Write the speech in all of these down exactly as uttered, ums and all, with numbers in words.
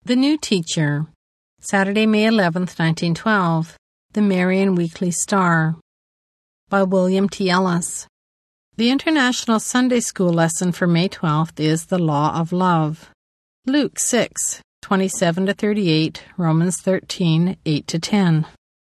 The New Teacher, Saturday, May eleventh, nineteen twelve, The Marian Weekly Star, by William T. Ellis. The International Sunday School lesson for May twelfth is The Law of Love. Luke six, twenty-seven to thirty-eight, Romans thirteen, eight to ten.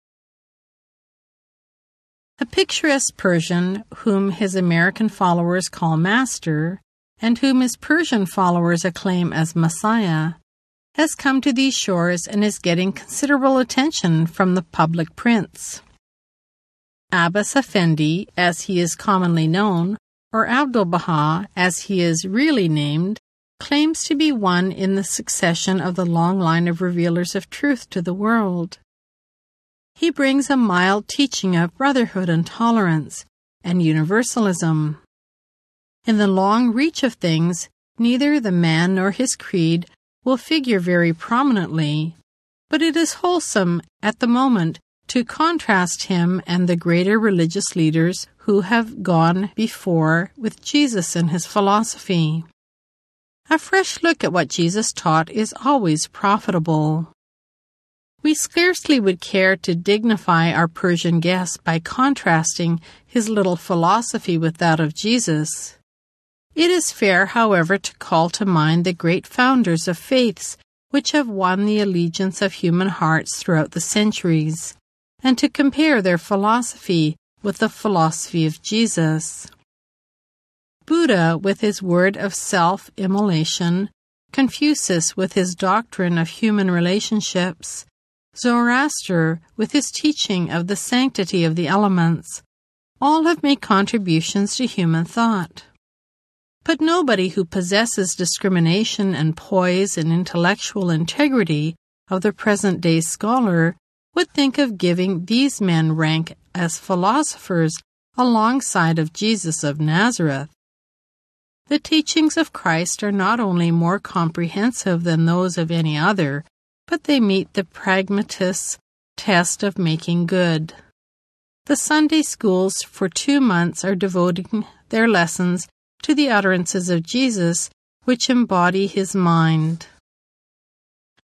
A picturesque Persian, whom his American followers call Master, and whom his Persian followers acclaim as Messiah, has come to these shores and is getting considerable attention from the public prince. Abbas Effendi, as he is commonly known, or Abdu'l-Baha, as he is really named, claims to be one in the succession of the long line of revealers of truth to the world. He brings a mild teaching of brotherhood and tolerance and universalism. In the long reach of things, neither the man nor his creed will figure very prominently, but it is wholesome at the moment to contrast him and the greater religious leaders who have gone before with Jesus and his philosophy. A fresh look at what Jesus taught is always profitable. We scarcely would care to dignify our Persian guest by contrasting his little philosophy with that of Jesus. It is fair, however, to call to mind the great founders of faiths which have won the allegiance of human hearts throughout the centuries, and to compare their philosophy with the philosophy of Jesus. Buddha with his word of self-immolation, Confucius with his doctrine of human relationships, Zoroaster with his teaching of the sanctity of the elements, all have made contributions to human thought. But nobody who possesses discrimination and poise and intellectual integrity of the present-day scholar would think of giving these men rank as philosophers alongside of Jesus of Nazareth. The teachings of Christ are not only more comprehensive than those of any other, but they meet the pragmatist's test of making good. The Sunday schools for two months are devoting their lessons to the utterances of Jesus which embody his mind.